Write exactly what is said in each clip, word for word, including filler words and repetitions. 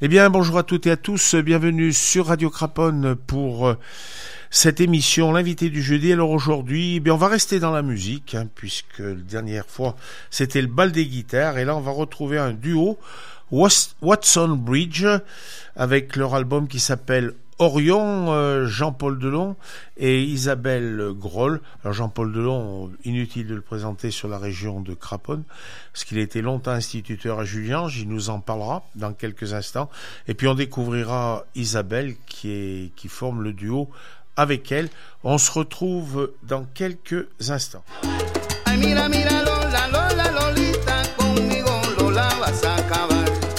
Eh bien, bonjour à toutes et à tous, bienvenue sur Radio Craponne pour euh, cette émission, l'invité du jeudi. Alors aujourd'hui, eh bien, on va rester dans la musique, hein, puisque la dernière fois, c'était le bal des guitares, et là, on va retrouver un duo, Watson Bridge, avec leur album qui s'appelle Orion, euh, Jean-Paul Delon et Isabelle Groll. Alors Jean-Paul Delon, inutile de le présenter sur la région de Craponne, parce qu'il a été longtemps instituteur à Juliange, il nous en parlera dans quelques instants. Et puis on découvrira Isabelle qui, est, qui forme le duo avec elle. On se retrouve dans quelques instants. Ay, mira, mira, Lola, Lola, Lolita, conmigo Lola vas a acabar.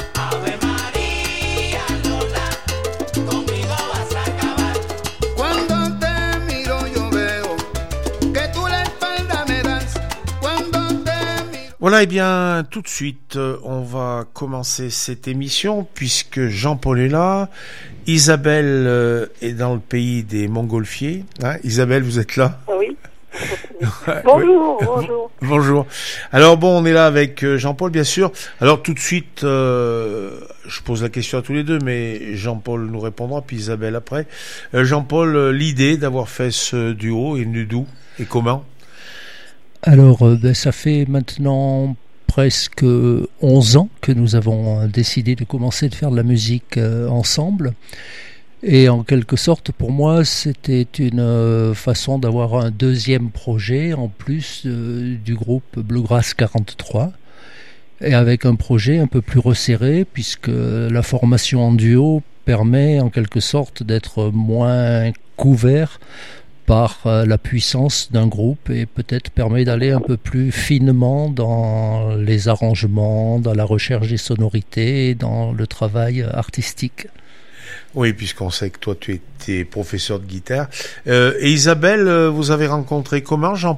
Voilà, eh bien, tout de suite, on va commencer cette émission puisque Jean-Paul est là, Isabelle est dans le pays des Montgolfiers. Hein, Isabelle, vous êtes là ? Oui. Bonjour, oui. bonjour. Bonjour. Alors bon, on est là avec Jean-Paul, bien sûr. Alors tout de suite, euh, je pose la question à tous les deux, mais Jean-Paul nous répondra, puis Isabelle après. Euh, Jean-Paul, l'idée d'avoir fait ce duo est venue d'où et comment ? Alors, euh, ben, ça fait maintenant presque onze ans que nous avons décidé de commencer de faire de la musique euh, ensemble. Et en quelque sorte, pour moi, c'était une euh, façon d'avoir un deuxième projet en plus euh, du groupe Bluegrass quarante-trois. Et avec un projet un peu plus resserré, puisque la formation en duo permet en quelque sorte d'être moins couvert par la puissance d'un groupe et peut-être permet d'aller un peu plus finement dans les arrangements, dans la recherche des sonorités, dans le travail artistique. Oui, puisqu'on sait que toi tu étais professeur de guitare. Euh, et Isabelle, vous avez rencontré comment Jean-Paul ?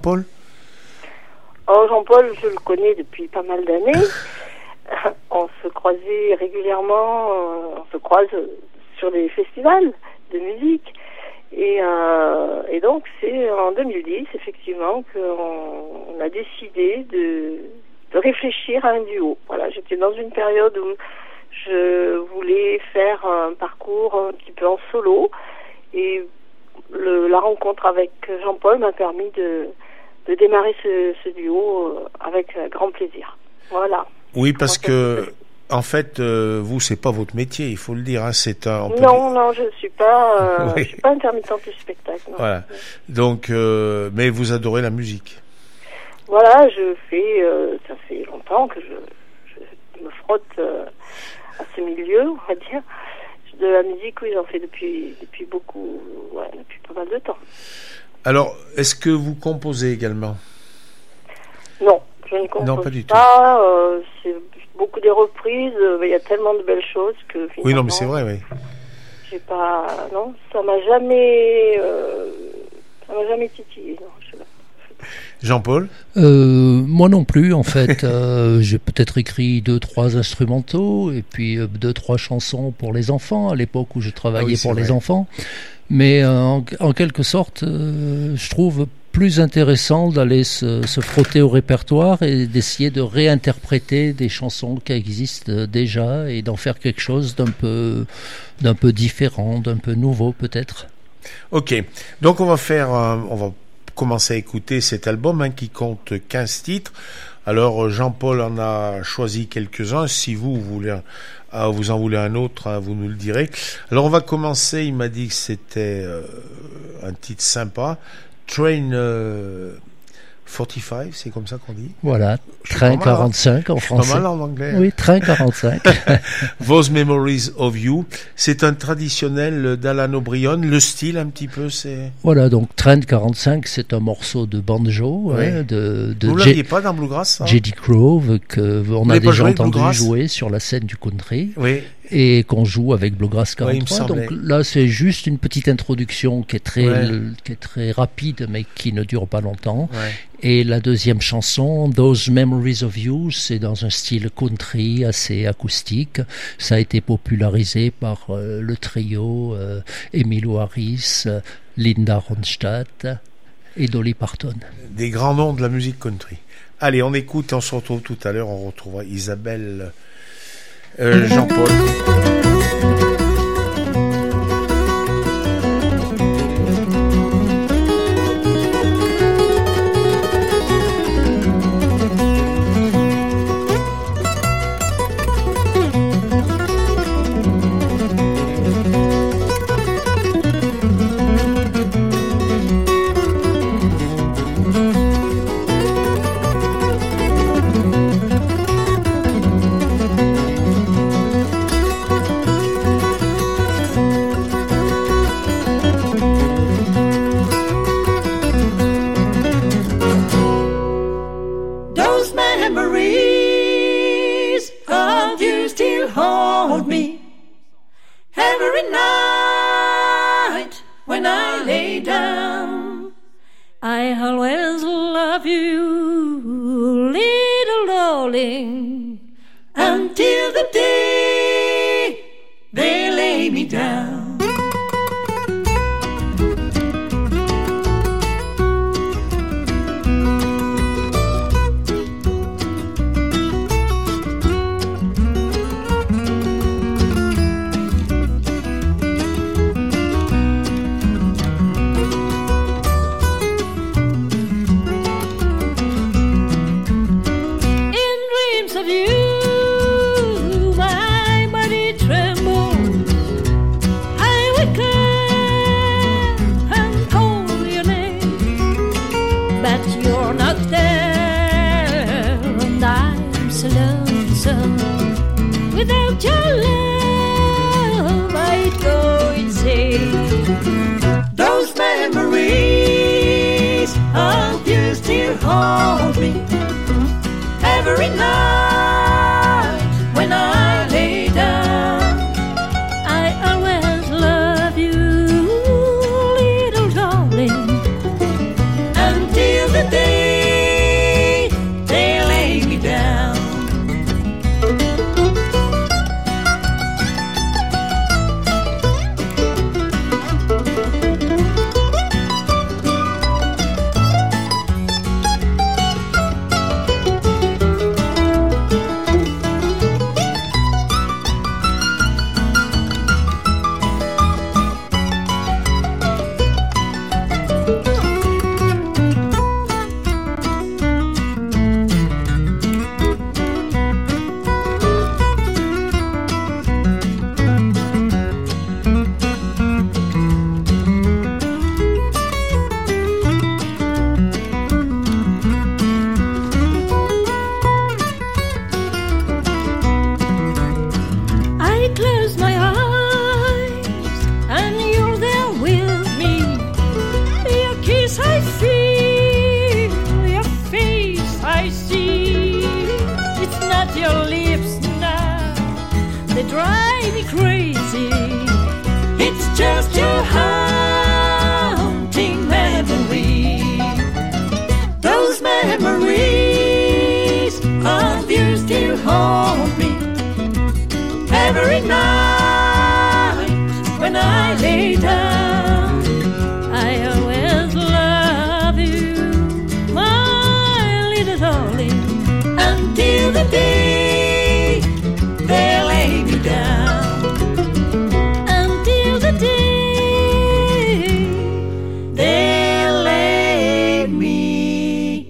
Oh, Jean-Paul, je le connais depuis pas mal d'années. On se croisait régulièrement, on se croise sur des festivals de musique. Et, euh, et donc c'est en deux mille dix effectivement qu'on on a décidé de, de réfléchir à un duo. Voilà, j'étais dans une période où je voulais faire un parcours un petit peu en solo et le, la rencontre avec Jean-Paul m'a permis de, de démarrer ce, ce duo avec grand plaisir. Voilà. Oui, parce que en fait, euh, vous, c'est pas votre métier, il faut le dire. Hein, c'est un. On peut non, dire... non, je suis pas, euh, oui. je suis pas intermittente du spectacle. Non. Voilà. Donc, euh, mais vous adorez la musique. Voilà, je fais, euh, ça fait longtemps que je, je me frotte euh, à ce milieu, on va dire. De la musique, oui, j'en fais depuis, depuis beaucoup, ouais, depuis pas mal de temps. Alors, est-ce que vous composez également ? Non, je ne compose non, pas. Du pas. Euh, c'est beaucoup des reprises. Il euh, y a tellement de belles choses que finalement. Oui, non, mais c'est vrai, oui. J'ai pas, non, ça m'a jamais, euh, ça m'a jamais titillé. Non, je... Jean-Paul ? euh, Moi non plus, en fait. euh, j'ai peut-être écrit deux, trois instrumentaux et puis euh, deux, trois chansons pour les enfants à l'époque où je travaillais ah oui, pour vrai. les enfants. Mais euh, en, en quelque sorte, euh, je trouve plus intéressant d'aller se, se frotter au répertoire et d'essayer de réinterpréter des chansons qui existent déjà et d'en faire quelque chose d'un peu, d'un peu différent, d'un peu nouveau peut-être. Ok, donc on va faire, euh, on va commencer à écouter cet album hein, qui compte quinze titres. Alors Jean-Paul en a choisi quelques-uns. Si vous, vous voulez, euh, vous en voulez un autre, hein, vous nous le direz. Alors on va commencer. Il m'a dit que c'était euh, un titre sympa. Train euh, quarante-cinq, c'est comme ça qu'on dit. Voilà, Train quarante-cinq en français. Pas mal en anglais. Oui, Train quarante-cinq. Those Memories of You, c'est un traditionnel d'Alan O'Brien. Le style un petit peu, c'est. Voilà, donc Train quarante-cinq, c'est un morceau de banjo, oui. hein, de. de Vous J- l'aviez pas dans Bluegrass, hein J D Grove que on a déjà entendu jouer sur la scène du country. Oui. Et qu'on joue avec Bluegrass quarante-trois. Ouais, donc là, c'est juste une petite introduction qui est très, ouais. le, qui est très rapide, mais qui ne dure pas longtemps. Ouais. Et la deuxième chanson, Those Memories of You, c'est dans un style country assez acoustique. Ça a été popularisé par euh, le trio euh, Emmylou Harris, euh, Linda Ronstadt et Dolly Parton. Des grands noms de la musique country. Allez, on écoute et on se retrouve tout à l'heure. On retrouvera Isabelle, euh, Jean-Paul. I always love you, little darling, until the day they lay me down. Without your love, I'd go insane. Those memories of you still haunt me every night when I lay down. I always love you, little darling, until the day they lay me down. Drive me crazy. It's just your haunting memory. Those memories of you still haunt me every night when I lay down. I always love you, my little darling, until the day they lay me down, until the day they lay me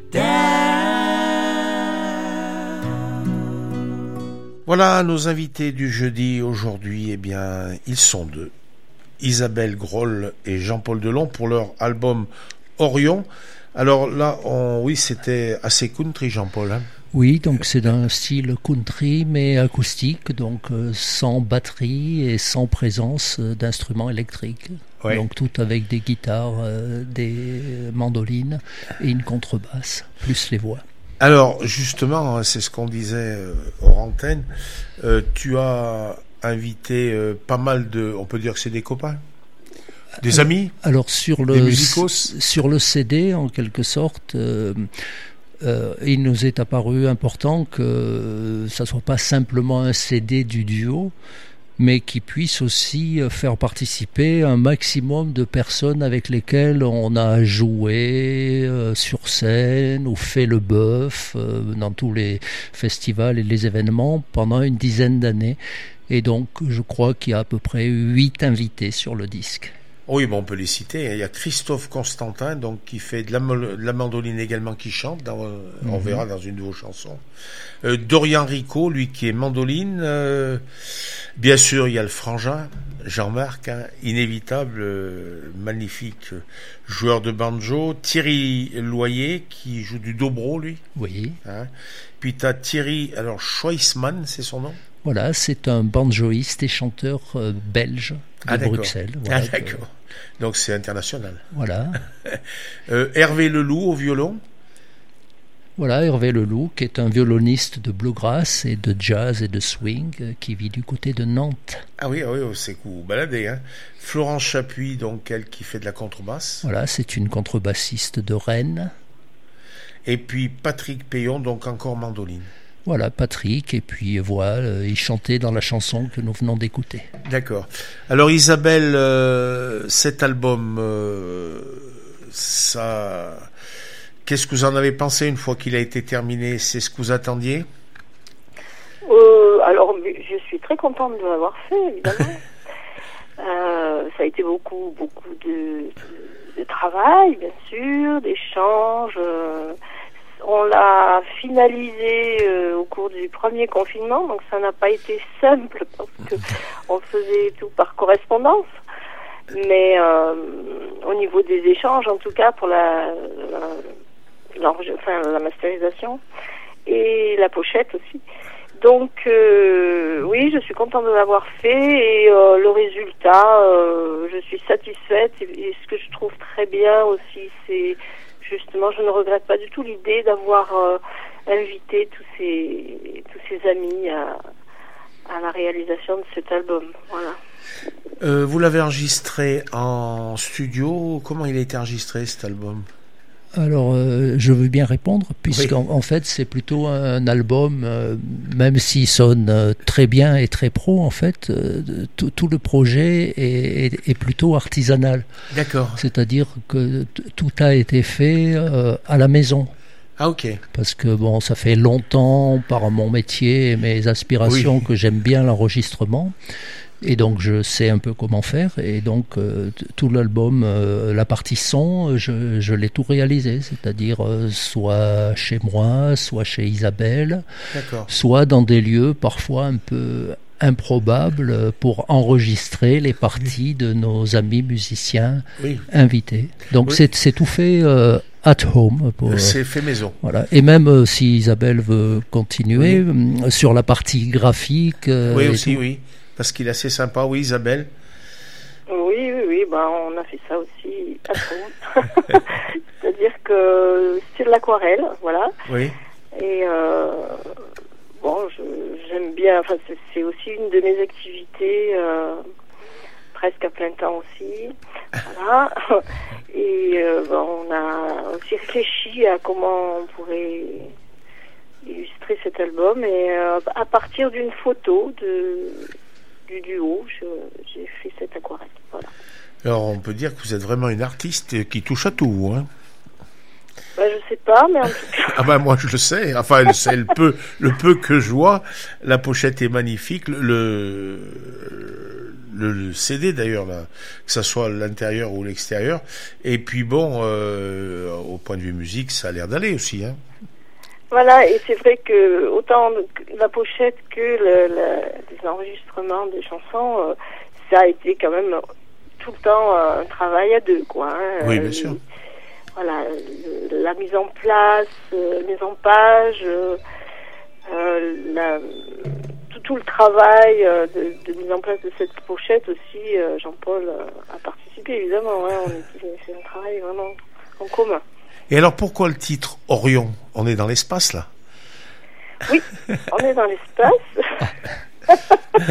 down. Voilà nos invités du jeudi aujourd'hui. Eh bien, ils sont deux, Isabelle Groll et Jean-Paul Delon, pour leur album Orion. Alors là, on, oui, c'était assez country, Jean-Paul. Hein. Oui, donc c'est d'un style country mais acoustique, donc euh, sans batterie et sans présence euh, d'instruments électriques. Ouais. Donc tout avec des guitares, euh, des mandolines et une contrebasse, plus les voix. Alors justement, c'est ce qu'on disait euh, hors antenne, euh, tu as invité euh, pas mal de, on peut dire que c'est des copains, des alors, amis, alors sur le des musicos. Sur le C D en quelque sorte. Euh, Euh, il nous est apparu important que ça soit pas simplement un C D du duo, mais qui puisse aussi faire participer un maximum de personnes avec lesquelles on a joué euh, sur scène ou fait le bœuf euh, dans tous les festivals et les événements pendant une dizaine d'années. Et donc, je crois qu'il y a à peu près huit invités sur le disque. Oui, bon, on peut les citer. Il y a Christophe Constantin, donc qui fait de la, de la mandoline également, qui chante. Dans, mm-hmm. On verra dans une de vos chansons. Euh, Dorian Rico, lui qui est mandoline. Euh, bien sûr, il y a le frangin, Jean-Marc, hein, inévitable, euh, magnifique joueur de banjo. Thierry Loyer qui joue du dobro, lui. Oui. Hein. Puis tu as Thierry, alors Schweissmann, c'est son nom. Voilà, c'est un banjoïste et chanteur euh, belge de ah, Bruxelles. Voilà, ah d'accord. Que... Donc c'est international. Voilà. euh, Hervé Leloup au violon. Voilà, Hervé Leloup, qui est un violoniste de bluegrass et de jazz et de swing, euh, qui vit du côté de Nantes. Ah oui, ah oui, c'est cool, vous baladez, hein. Florence Chapuis, donc elle qui fait de la contrebasse. Voilà, c'est une contrebassiste de Rennes. Et puis Patrick Payon, donc encore mandoline. Voilà, Patrick, et puis voilà, euh, il chantait dans la chanson que nous venons d'écouter. D'accord. Alors Isabelle, euh, cet album, euh, ça... Qu'est-ce que vous en avez pensé une fois qu'il a été terminé? C'est ce que vous attendiez? euh, Alors, je suis très contente de l'avoir fait, évidemment. euh, ça a été beaucoup, beaucoup de, de, de travail, bien sûr, d'échanges. Euh, on l'a finalisé euh, au cours du premier confinement, donc ça n'a pas été simple parce que on faisait tout par correspondance. Mais euh, au niveau des échanges, en tout cas pour la, la Enfin, la masterisation et la pochette aussi. Donc euh, oui, je suis contente de l'avoir fait et euh, le résultat, euh, je suis satisfaite. Et, et ce que je trouve très bien aussi, c'est justement, je ne regrette pas du tout l'idée d'avoir euh, invité tous ces tous ces amis à, à la réalisation de cet album. Voilà. Euh, vous l'avez enregistré en studio. Comment il a été enregistré cet album? Alors, euh, je veux bien répondre, puisqu'en oui. en fait, c'est plutôt un album, euh, même s'il sonne euh, très bien et très pro, en fait, euh, tout, tout le projet est, est, est plutôt artisanal. D'accord. C'est-à-dire que t- tout a été fait euh, à la maison. Ah, ok. Parce que, bon, ça fait longtemps, par mon métier et mes aspirations, oui. que j'aime bien l'enregistrement. Et donc je sais un peu comment faire, et donc euh, t- tout l'album, euh, la partie son, je, je l'ai tout réalisé, c'est-à-dire euh, soit chez moi, soit chez Isabelle, D'accord. soit dans des lieux parfois un peu improbables pour enregistrer les parties de nos amis musiciens oui. invités. Donc oui. c'est, c'est tout fait euh, at home. Pour, c'est fait maison. Voilà. Et même euh, si Isabelle veut continuer, oui. euh, sur la partie graphique... Euh, oui aussi, oui. Parce qu'il est assez sympa, oui, Isabelle. Oui, oui, oui, ben, on a fait ça aussi à fond. C'est-à-dire que c'est de l'aquarelle, voilà. Oui. Et euh, bon, je, j'aime bien, enfin, c'est, c'est aussi une de mes activités, euh, presque à plein temps aussi. Voilà. Et euh, ben, on a aussi réfléchi à comment on pourrait illustrer cet album, et euh, à partir d'une photo de... du duo, je, j'ai fait cette aquarelle. Voilà. Alors on peut dire que vous êtes vraiment une artiste qui touche à tout, hein? Ben, je sais pas, mais en tout cas... Ah ben moi je le sais, enfin elle sait le peu, le peu que je vois, la pochette est magnifique, le, le, le C D d'ailleurs, là, que ça soit l'intérieur ou l'extérieur, et puis bon, euh, au point de vue musique, ça a l'air d'aller aussi, hein? Voilà, et c'est vrai que autant la pochette que le, le, les enregistrements des chansons, euh, ça a été quand même tout le temps euh, un travail à deux, quoi. Hein. Oui, bien sûr. Euh, voilà, le, la mise en place, euh, mise en page, euh, euh, la, tout, tout le travail euh, de, de mise en place de cette pochette aussi, euh, Jean-Paul euh, a participé, évidemment. Hein, on est, c'est un travail vraiment en commun. Et alors pourquoi le titre Orion? On est dans l'espace là? Oui, on est dans l'espace.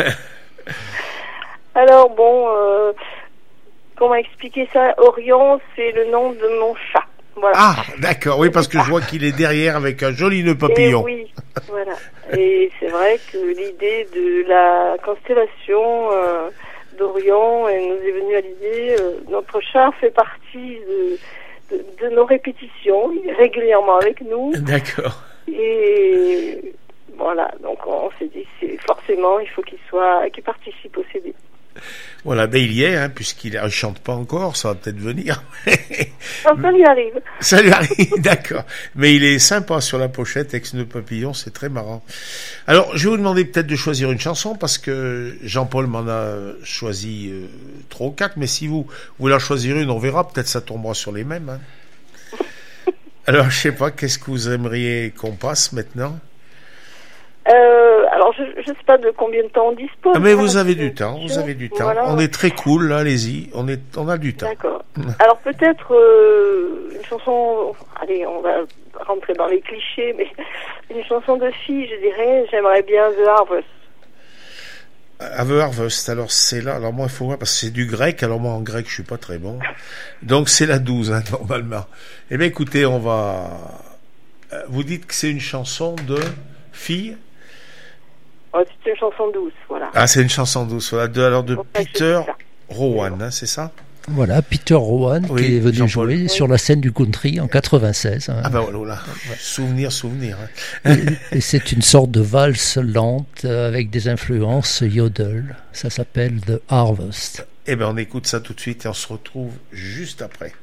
Alors bon, euh, comment expliquer ça? Orion, c'est le nom de mon chat. Voilà. Ah, d'accord, oui, parce que je vois qu'il est derrière avec un joli nœud papillon. Et oui, voilà. Et c'est vrai que l'idée de la constellation euh, d'Orion elle nous est venue à l'idée. Euh, notre chat fait partie de De, de nos répétitions, régulièrement avec nous. D'accord. Et voilà, donc on s'est dit, c'est forcément, il faut qu'il soit, qu'il participe au C D. Voilà, ben il y est, hein, puisqu'il ne chante pas encore, ça va peut-être venir. Non, ça lui arrive. Ça lui arrive, d'accord. Mais il est sympa sur la pochette, avec ce nœud papillon, c'est très marrant. Alors, je vais vous demander peut-être de choisir une chanson, parce que Jean-Paul m'en a choisi euh, trois ou quatre, mais si vous voulez en choisir une, on verra, peut-être ça tombera sur les mêmes. Hein. Alors, je sais pas, qu'est-ce que vous aimeriez qu'on passe maintenant? Euh, alors, je ne sais pas de combien de temps on dispose. Ah, mais vous avez du temps, vous avez du temps. Voilà. On est très cool, là, allez-y, on, est, on a du temps. D'accord. Alors, peut-être euh, une chanson, allez, on va rentrer dans les clichés, mais une chanson de fille, je dirais, j'aimerais bien The Harvest. À The Harvest, alors c'est là, alors moi il faut voir, parce que c'est du grec, alors moi en grec je suis pas très bon, donc c'est la douze, hein, normalement. Eh bien écoutez, on va... Vous dites que c'est une chanson de fille? Oh, c'est une chanson douce, voilà. Ah, c'est une chanson douce, voilà, de, alors de Pour Peter Rowan, hein, c'est ça? Voilà, Peter Rowan Oui, qui est venu Jean-Paul. jouer Oui. sur la scène du country en quatre-vingt-seize. hein. Ah ben voilà, souvenir, souvenir. Hein. Et, et c'est une sorte de valse lente euh, avec des influences yodel. Ça s'appelle The Harvest. Eh ben on écoute ça tout de suite et on se retrouve juste après.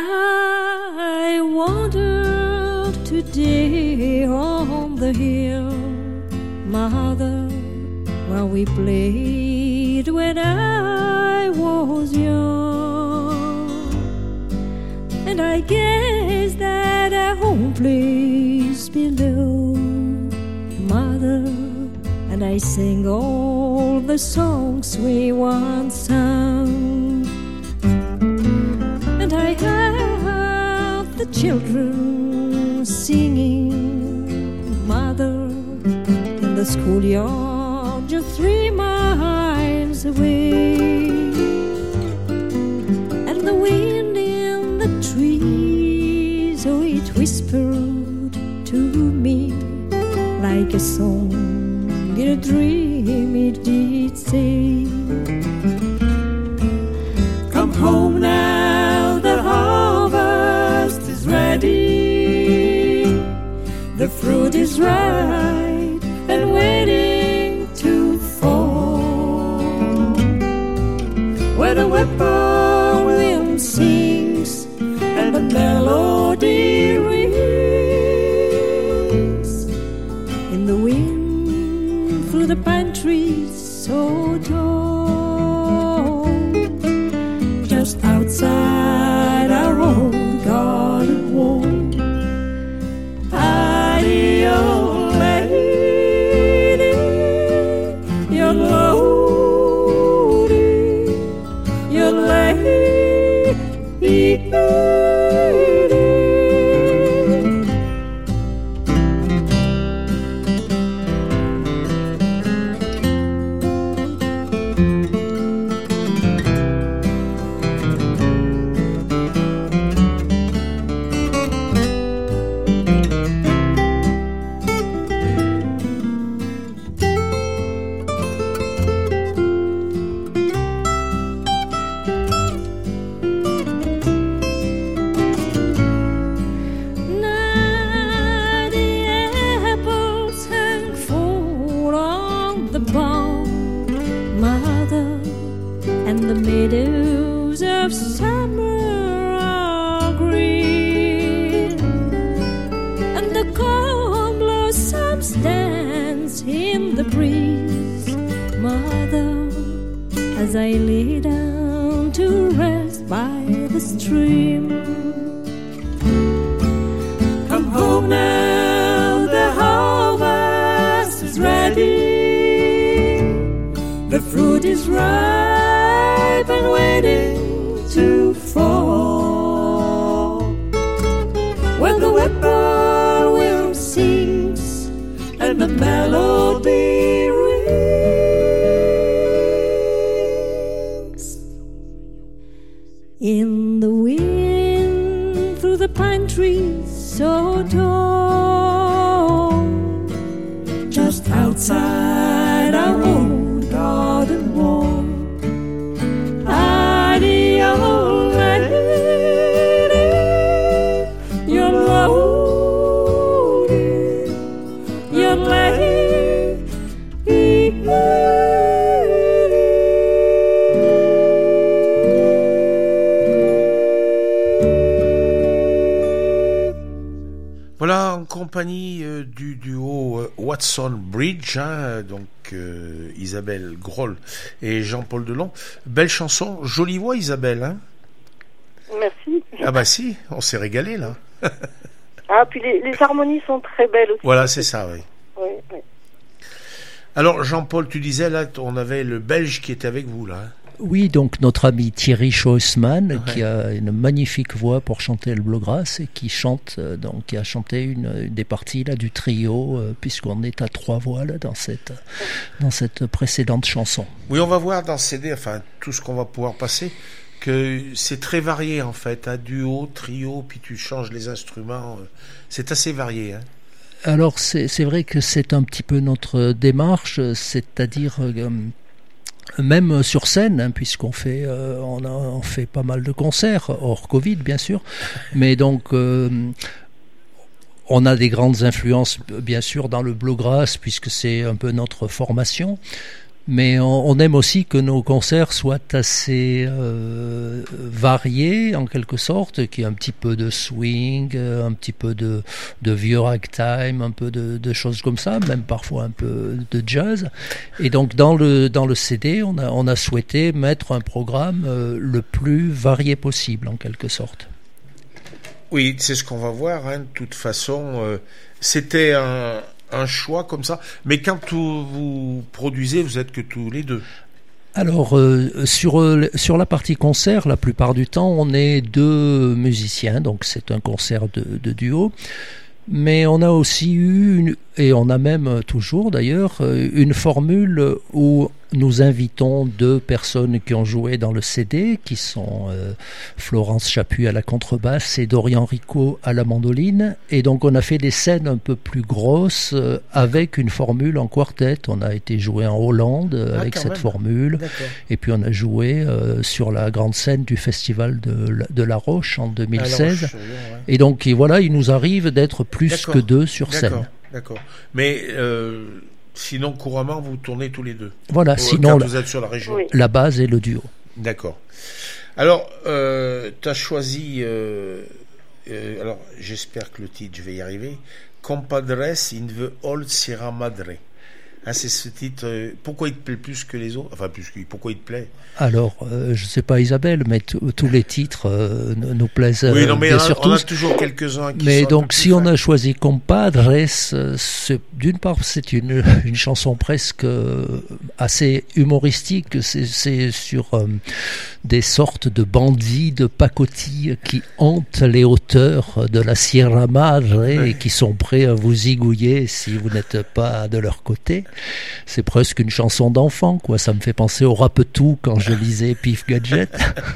I wandered today on the hill, Mother, where we played when I was young. And I gazed at a home place below, Mother, and I sang all the songs we once sung. And I heard the children singing, Mother, in the schoolyard just three miles away. And the wind in the trees, oh, it whispered to me like a song in a dream, it did say, come home now, the harvest is ready, the fruit is ripe and waiting to fall, where the whippoorwill sings and the melody rings in the wind through the pine trees so tall, just outside our own garden wall. Hidey, old lady, you're loaded, you're lady. Now the apples hang full on the bough, Mother, and the meadows of summer are green, and the corn blossoms dance in the breeze, Mother, as I lay down to rest by the stream. Come home now, the harvest is ready, the fruit is ripe and waiting to fall, when the whippoorwill sings and the melody rings in the wind through the pine trees so tall, just outside our own garden wall. Hidey, old lady, you're loaded, you're lady. Voilà, en compagnie euh, du duo euh, Watson Bridge, hein, donc euh, Isabelle Groll et Jean-Paul Delon. Belle chanson, jolie voix Isabelle. Hein. Merci. Ah bah si, on s'est régalé là. Ah, puis les, les harmonies sont très belles aussi. Voilà, c'est ça, oui. Oui, oui. Alors Jean-Paul, tu disais là, on avait le Belge qui était avec vous là. Hein. Oui, donc notre ami Thierry Schoessmann, Ouais. qui a une magnifique voix pour chanter le bluegrass et qui chante, euh, donc qui a chanté une, une des parties là du trio, euh, puisqu'on est à trois voix là dans cette dans cette précédente chanson. Oui, on va voir dans ce C D, enfin tout ce qu'on va pouvoir passer, que c'est très varié en fait, un duo, trio, puis tu changes les instruments, euh, c'est assez varié. Hein. Alors c'est c'est vrai que c'est un petit peu notre démarche, c'est-à-dire euh, même sur scène, hein, puisqu'on fait, euh, on, a, on fait pas mal de concerts, hors Covid bien sûr, mais donc euh, on a des grandes influences bien sûr dans le bluegrass, puisque c'est un peu notre formation, mais on, on aime aussi que nos concerts soient assez euh, variés en quelque sorte, qu'il y ait un petit peu de swing, un petit peu de, de vieux ragtime, un peu de, de choses comme ça, même parfois un peu de jazz. Et donc dans le dans le C D, on a on a souhaité mettre un programme euh, le plus varié possible en quelque sorte. Oui, c'est ce qu'on va voir. Hein. De toute façon, euh, c'était un, un choix comme ça. Mais quand tout, vous produisez, vous êtes que tous les deux. Alors euh, sur euh, sur la partie concert, la plupart du temps, on est deux musiciens, donc c'est un concert de, de duo. Mais on a aussi eu, une, et on a même toujours d'ailleurs, une formule où nous invitons deux personnes qui ont joué dans le C D, qui sont euh, Florence Chapuis à la contrebasse et Dorian Rico à la mandoline. Et donc on a fait des scènes un peu plus grosses euh, avec une formule en quartet. On a été joué en Hollande euh, Ah, avec quand cette même. formule. D'accord. Et puis on a joué euh, sur la grande scène du festival de, de La Roche en deux mille seize. Alors, je- ouais. Et donc et voilà, il nous arrive d'être plus D'accord. que deux sur D'accord, scène. d'accord. Mais euh, sinon, couramment, vous tournez tous les deux. Voilà, Au- sinon quand la, vous êtes sur la région. Oui. la base est le duo. D'accord. Alors, euh, tu as choisi. Euh, euh, alors, j'espère que le titre, je vais y arriver. Compadres in the Old Sierra Madre. Hein, c'est ce titre. euh, pourquoi il te plaît plus que les autres? Enfin, plus que. Pourquoi il te plaît? Alors, euh, je sais pas Isabelle, mais t- tous les titres euh, nous nous plaisent Oui, euh, non, mais bien on a, sûr on a tous. toujours quelques-uns qui Mais sont un donc, peu si plus on fins. a choisi Compadres, euh, c'est- d'une part, c'est une, une chanson presque euh, assez humoristique. C'est, c'est sur euh, des sortes de bandits, de pacotilles qui hantent les hauteurs de la Sierra Madre Ouais. et qui sont prêts à vous zigouiller si vous n'êtes pas de leur côté. C'est presque une chanson d'enfant, quoi. Ça me fait penser au Rapetou quand je lisais Pif Gadget.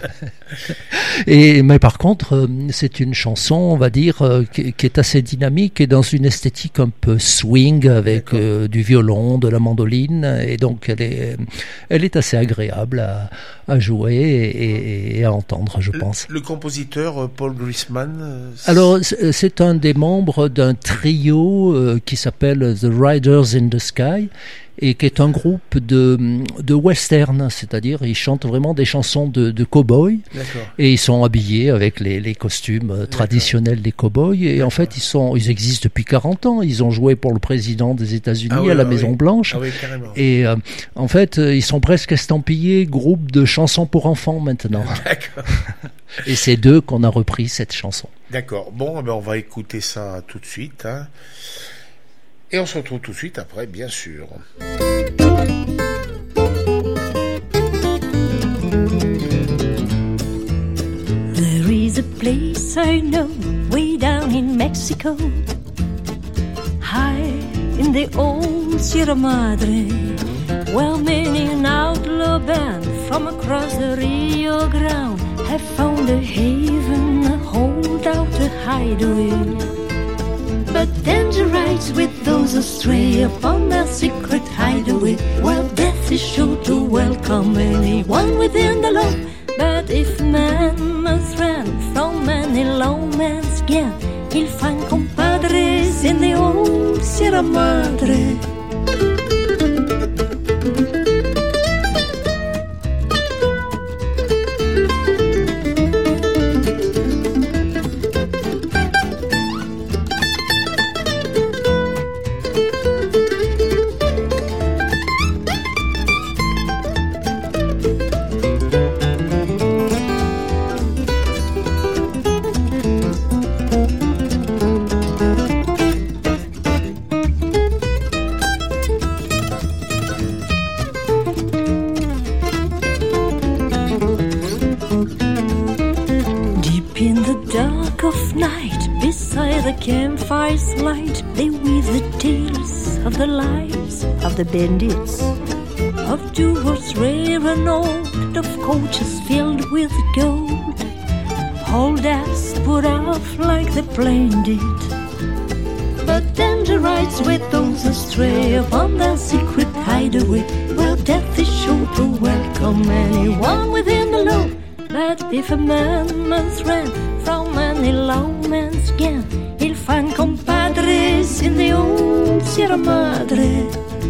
Et mais par contre, euh, c'est une chanson, on va dire, euh, qui, qui est assez dynamique et dans une esthétique un peu swing avec D'accord. euh, du violon, de la mandoline, et donc elle est, elle est assez agréable à, à jouer et, et- et à entendre, je pense. Le, le compositeur euh, Paul Grisman. euh, c'est- Alors, c'est c'est un des membres d'un trio euh, qui s'appelle The Riders in the Sky et qui est un groupe de, de western, c'est-à-dire ils chantent vraiment des chansons de, de cow-boys D'accord. et ils sont habillés avec les, les costumes euh, traditionnels des cow-boys et en fait ils sont ils existent depuis quarante ans. Ils ont joué pour le président des États-Unis Ah oui, à la ah Maison oui. Blanche. Ah oui, carrément. Et euh, en fait, euh, ils sont presque estampillés groupe de chansons pour enfants maintenant. D'accord. Et c'est d'eux qu'on a repris cette chanson. D'accord. Bon, eh ben, on va écouter ça tout de suite. Hein. Et on se retrouve tout de suite après, bien sûr. There is a place I know way down in Mexico, high in the old Sierra Madre, where many an outlaw band from across the Rio Grande have found a haven, a holdout, a hideaway. But danger rides with those who stray upon their secret hideaway, while death is sure to welcome anyone within the law. But if man must run from any lawman's gang, he'll find compadres in the old Sierra Madre. the campfire's light, they weave the tales of the lives of the bandits, of two or three and old, of coaches filled with gold. All deaths put off like the plane did, but danger rides with those astray upon their secret hideaway, where death is sure to welcome anyone within the law. But if a man must run from any lawman's gun, he'll find compadres in the old Sierra Madre.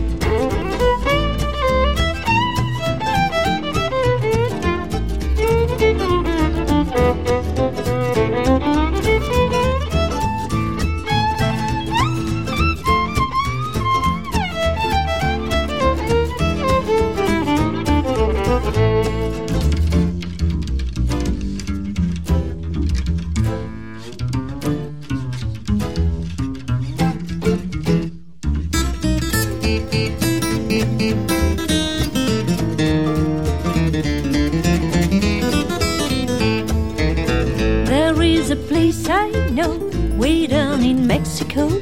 Mexico,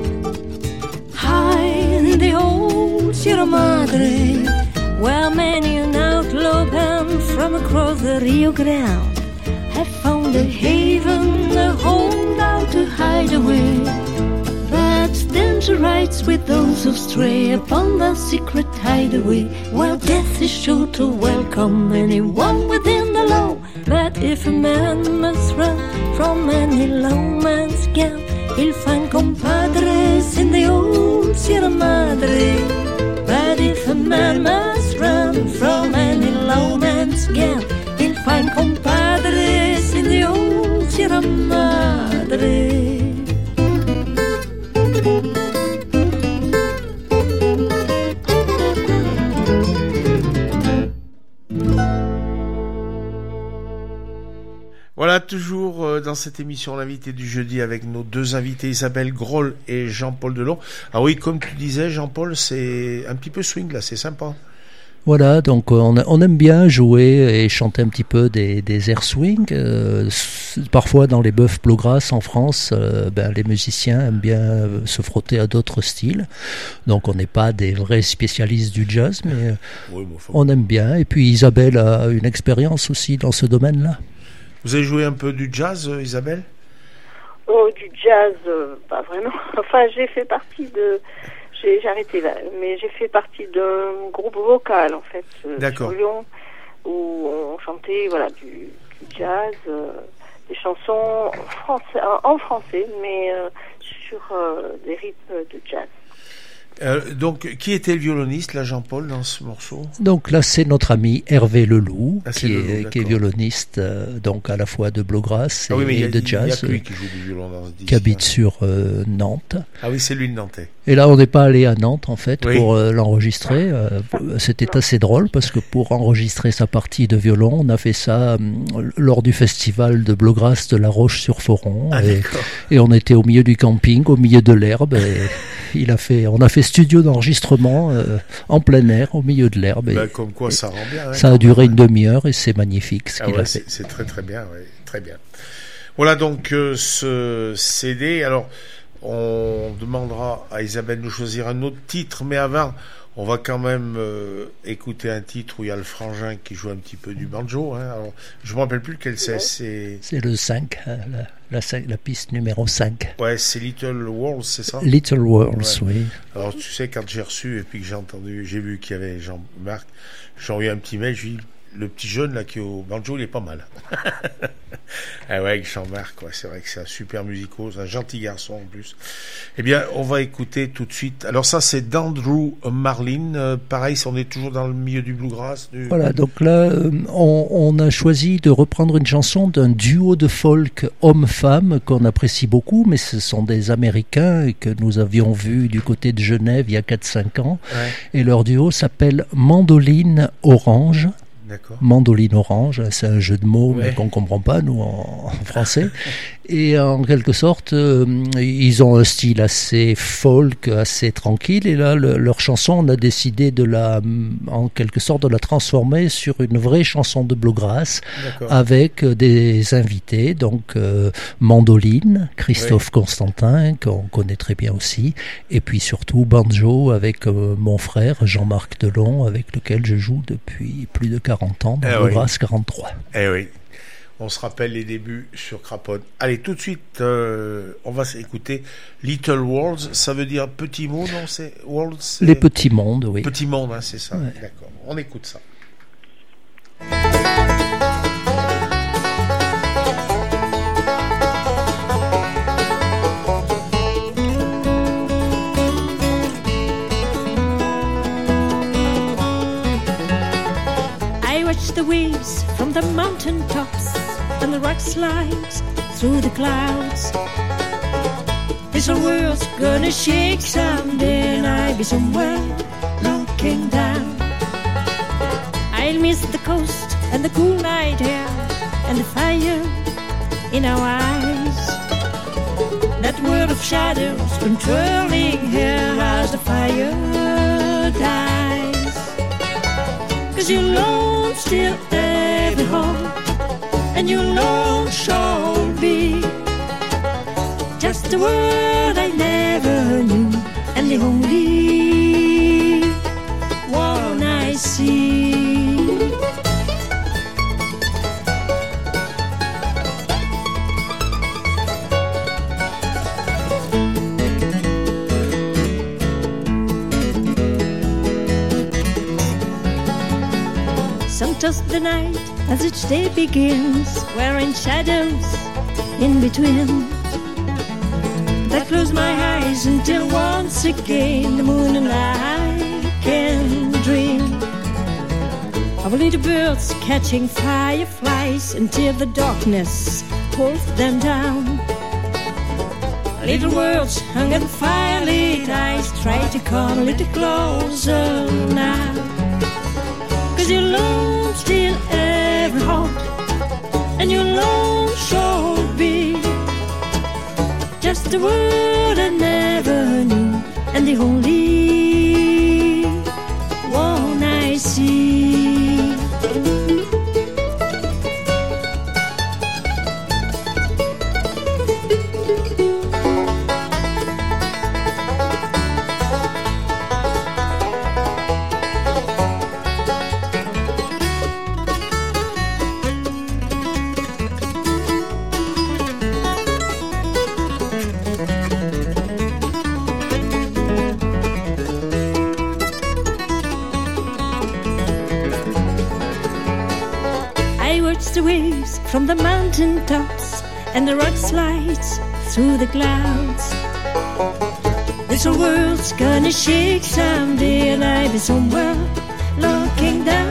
high in the old Sierra Madre, where many an outlaw band from across the Rio Grande have found a haven, a holdout to hide away. But danger rides with those who stray upon the secret hideaway, where death is sure to welcome anyone within the law. But if a man must run from any lawman's gun, he'll find compadres in the old Sierra Madre. But if a man must run from any lawman's gun, he'll find compadres in the old Sierra Madre. Voilà, toujours dans cette émission, l'invité du jeudi avec nos deux invités, Isabelle Groll et Jean-Paul Delon. Ah oui, comme tu disais, Jean-Paul, c'est un petit peu swing là, c'est sympa. Voilà, donc on, on aime bien jouer et chanter un petit peu des, des airs swing. Euh, parfois dans les bœufs bluegrass en France, euh, ben, les musiciens aiment bien se frotter à d'autres styles. Donc on n'est pas des vrais spécialistes du jazz, mais oui, bon, faut... on aime bien. Et puis Isabelle a une expérience aussi dans ce domaine-là. Vous avez joué un peu du jazz, euh, Isabelle ? Oh, du jazz, euh, pas vraiment. Enfin, j'ai fait partie de... J'ai, j'ai arrêté là, mais j'ai fait partie d'un groupe vocal, en fait, euh, sur Lyon, où on chantait, voilà, du, du jazz, euh, des chansons français, en français, mais euh, sur euh, des rythmes de jazz. Euh, donc, qui était le violoniste, là, Jean-Paul, dans ce morceau ? Donc là, c'est notre ami Hervé Leloup, ah, qui, est, Leloup, qui est violoniste, euh, donc à la fois de bluegrass et, ah oui, et a, de jazz. Il y a que lui qui joue du violon dans ce disque. Qui habite sur euh, Nantes. Ah oui, c'est lui de Nantais. Et là, on n'est pas allé à Nantes, en fait, oui. pour euh, l'enregistrer. Euh, c'était assez drôle, parce que pour enregistrer sa partie de violon, on a fait ça euh, lors du festival de bluegrass de La Roche-sur-Foron. Ah, et, et on était au milieu du camping, au milieu de l'herbe, et il a fait, on a fait studio d'enregistrement euh, en plein air, au milieu de l'herbe. Ben, et, comme quoi, ça rend bien. Hein, ça a duré une demi-heure et c'est magnifique ce ah qu'il ouais, a fait. C'est, c'est très très bien, ouais, très bien. Voilà donc euh, ce C D. Alors, on demandera à Isabelle de nous choisir un autre titre, mais avant, on va quand même euh, écouter un titre où il y a le frangin qui joue un petit peu du banjo. Hein. Alors, je me rappelle plus lequel c'est. Ouais. C'est, c'est le cinq, hein, la, la, la piste numéro cinq. Ouais, c'est Little Worlds, c'est ça ? Little Worlds, ouais. Oui. Alors, tu sais, quand j'ai reçu et puis que j'ai entendu, j'ai vu qu'il y avait Jean-Marc, j'ai envoyé un petit mail, je lui ai dit, le petit jeune là qui est au banjo, il est pas mal. Ah ouais, Jean-Marc, quoi. C'est vrai que c'est un super musicos, un gentil garçon en plus. Eh bien, on va écouter tout de suite. Alors ça, c'est d'Andrew Marlin. Euh, pareil, on est toujours dans le milieu du bluegrass. Du... Voilà, donc là, on, on a choisi de reprendre une chanson d'un duo de folk homme-femme qu'on apprécie beaucoup, mais ce sont des Américains et que nous avions vus du côté de Genève il y a quatre cinq ans. Ouais. Et leur duo s'appelle Mandoline Orange. D'accord. Mandoline orange, c'est un jeu de mots Ouais. mais qu'on comprend pas nous en, en français. Et en quelque sorte, euh, ils ont un style assez folk, assez tranquille. Et là, le, leur chanson, on a décidé de la, en quelque sorte, de la transformer sur une vraie chanson de bluegrass D'accord. avec des invités. Donc euh, Mandoline, Christophe Oui. Constantin, qu'on connaît très bien aussi, et puis surtout banjo avec euh, mon frère Jean-Marc Delon, avec lequel je joue depuis plus de quarante ans dans Eh Bluegrass quarante-trois. Eh oui. On se rappelle les débuts sur Craponne. Allez, tout de suite, euh, on va s'écouter Little Worlds. Ça veut dire petit mot, non? C'est Worlds. C'est... Les petits mondes, oui. Petit monde, hein, c'est ça. Ouais. D'accord. On écoute ça. I watch the waves from the mountain tops and the rock slides through the clouds. This whole world's gonna shake someday and I'll be somewhere looking down. I'll miss the coast and the cool night air and the fire in our eyes. That world of shadows controlling here as the fire dies. Cause you alone still every home, and you alone shall be just a word I never knew, and the only one I see. Sometimes the night as each day begins, wearing shadows in between. I close my eyes until once again the moon and I can dream of little birds catching fireflies until the darkness pulls them down. Little worlds hung on firelit eyes try to come a little closer now. Cause you're alone still every heart, and you're alone shall be just a word I never knew, and the only one I see. The waves from the mountain tops and the rock slides through the clouds. This whole world's gonna shake someday, and I'll be somewhere looking down,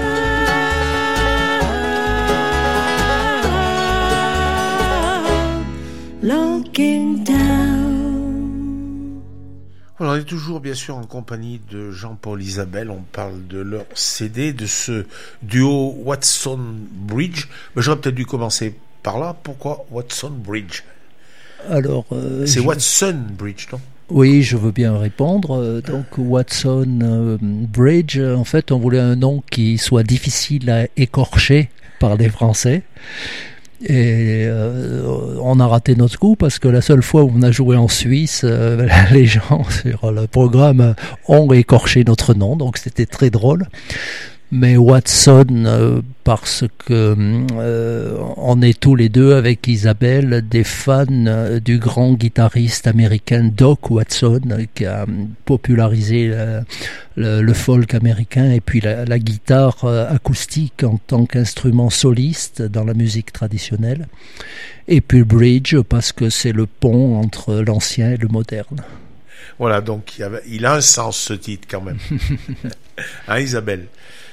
looking down. Voilà, on est toujours bien sûr en compagnie de Jean-Paul Isabelle. On parle de leur C D, de ce duo Watson Bridge. Mais j'aurais peut-être dû commencer par là. Pourquoi Watson Bridge? Alors, euh, c'est je... Watson Bridge, non? Oui, je veux bien répondre. Donc Watson euh, Bridge, en fait, on voulait un nom qui soit difficile à écorcher par les Français. Et euh, on a raté notre coup parce que la seule fois où on a joué en Suisse, euh, les gens sur le programme ont écorché notre nom, donc c'était très drôle. Mais Watson, euh, parce que euh, on est tous les deux avec Isabelle des fans euh, du grand guitariste américain Doc Watson, qui a popularisé euh, le, le folk américain et puis la, la guitare euh, acoustique en tant qu'instrument soliste dans la musique traditionnelle. Et puis le bridge parce que c'est le pont entre l'ancien et le moderne. Voilà, donc il, avait, il a un sens ce titre quand même. Hein, Isabelle?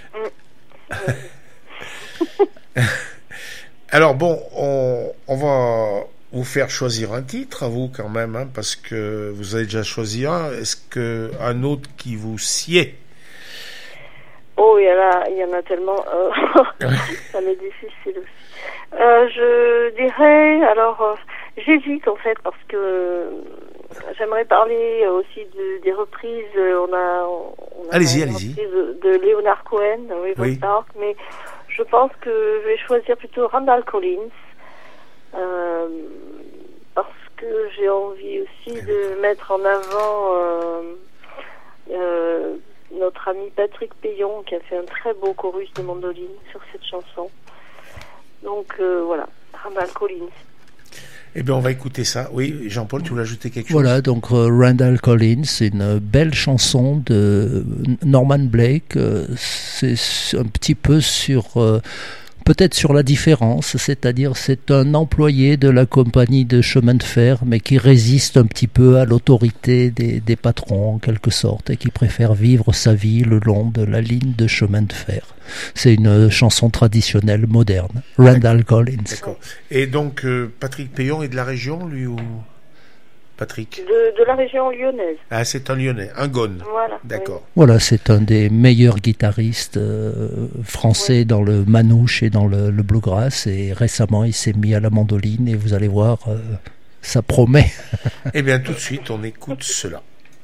Alors bon, on, on va vous faire choisir un titre à vous quand même, hein, parce que vous avez déjà choisi un. Est-ce que un autre qui vous sied? Oh, il y en a, il y en a tellement. Euh, ça m'est difficile aussi. Euh, je dirais, alors, euh, j'hésite en fait parce que euh, j'aimerais parler aussi de, des reprises. On a, on a allez-y, une allez-y. reprise de, de Leonard Cohen, River Oui. Park, mais je pense que je vais choisir plutôt Randall Collins euh, parce que j'ai envie aussi de mettre en avant. Euh, euh, notre ami Patrick Payon qui a fait un très beau chorus de mandoline sur cette chanson. Donc euh, voilà, Randall Collins. Eh bien, on va écouter ça. Oui, Jean-Paul, tu voulais ajouter quelque chose? Voilà, donc euh, Randall Collins, c'est une belle chanson de Norman Blake. Euh, c'est un petit peu sur... Euh, peut-être sur la différence, c'est-à-dire c'est un employé de la compagnie de chemin de fer, mais qui résiste un petit peu à l'autorité des, des patrons en quelque sorte, et qui préfère vivre sa vie le long de la ligne de chemin de fer. C'est une chanson traditionnelle moderne, Randall Collins. D'accord. Et donc euh, Patrick Payon est de la région, lui, ou Patrick? De, de la région lyonnaise. Ah, c'est un Lyonnais, un Gone. Voilà. D'accord. Oui. Voilà, c'est un des meilleurs guitaristes euh, français oui. dans le manouche et dans le, le bluegrass. Et récemment, il s'est mis à la mandoline et vous allez voir, euh, ça promet. Eh bien, tout de suite, on écoute cela.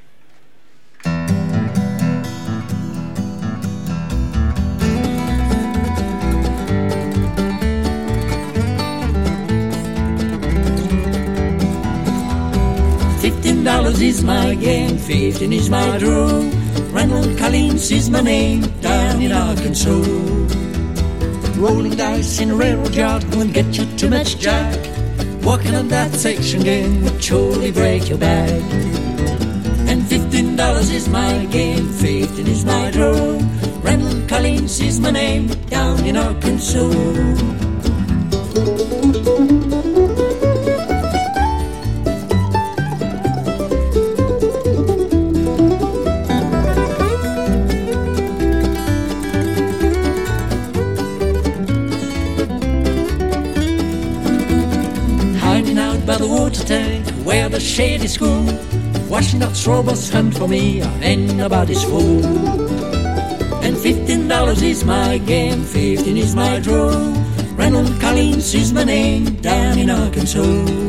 Fifteen dollars is my game, fifteen is my draw. Randall Collins is my name, down in Arkansas. Rolling dice in a railroad yard won't get you too much jack. Walking on that section game would surely break your back. And fifteen dollars is my game, fifteen is my draw. Randall Collins is my name, down in Arkansas. By the water tank where the shade is cool, washing out robots hunt for me or anybody's fool. And fifteen dollars is my game, fifteen is my draw. Randall Collins is my name, down in Arkansas.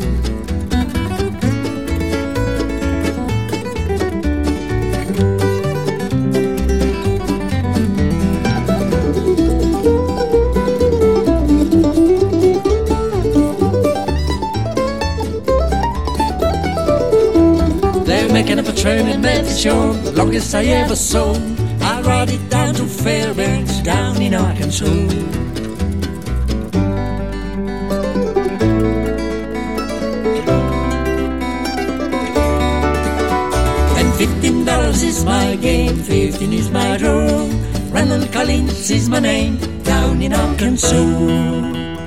Making up a train in Memphis, show the longest I ever saw. I ride it down to Fairbanks, down in Arkansas. And fifteen dollars is my game, fifteen is my draw. Randall Collins is my name, down in Arkansas.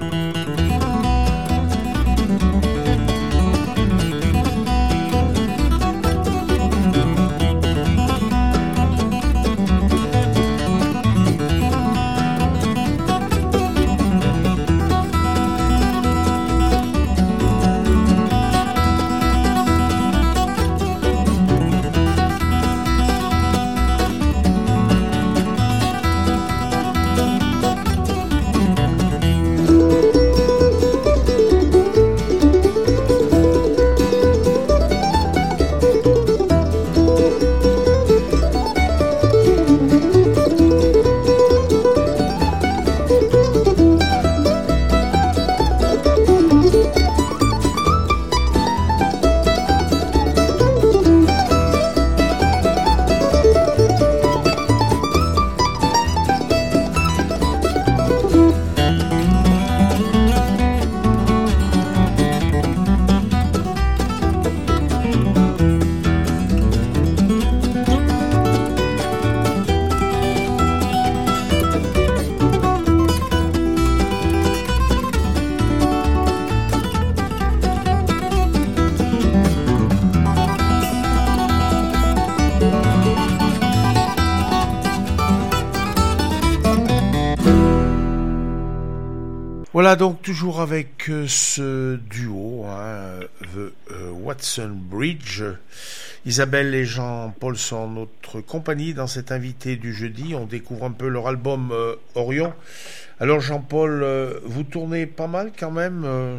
Voilà, donc toujours avec euh, ce duo, hein, The euh, Watson Bridge. Isabelle et Jean-Paul sont en notre compagnie dans cet invité du jeudi. On découvre un peu leur album euh, Orion. Alors Jean-Paul, euh, vous tournez pas mal quand même euh,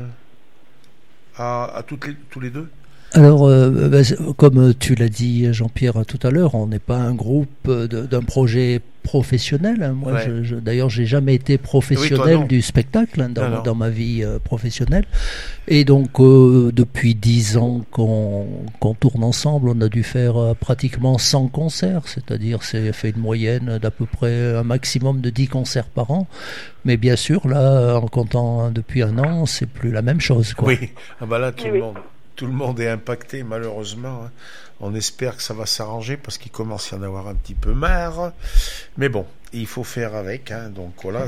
à, à toutes les, tous les deux? Alors, euh, bah, comme tu l'as dit, Jean-Pierre, tout à l'heure, on n'est pas un groupe de, d'un projet professionnel. Moi, ouais. je, je, d'ailleurs, j'ai jamais été professionnel oui, du spectacle hein, dans, non, non. dans ma vie euh, professionnelle. Et donc, euh, depuis dix ans qu'on, qu'on tourne ensemble, on a dû faire euh, pratiquement cent concerts. C'est-à-dire, c'est fait une moyenne d'à peu près un maximum de dix concerts par an. Mais bien sûr, là, en comptant depuis un an, c'est plus la même chose, quoi. Oui, ah bah là, tout oui, le monde... Tout le monde est impacté, malheureusement. On espère que ça va s'arranger parce qu'il commence à y en avoir un petit peu marre. Mais bon, il faut faire avec. Hein. Donc voilà,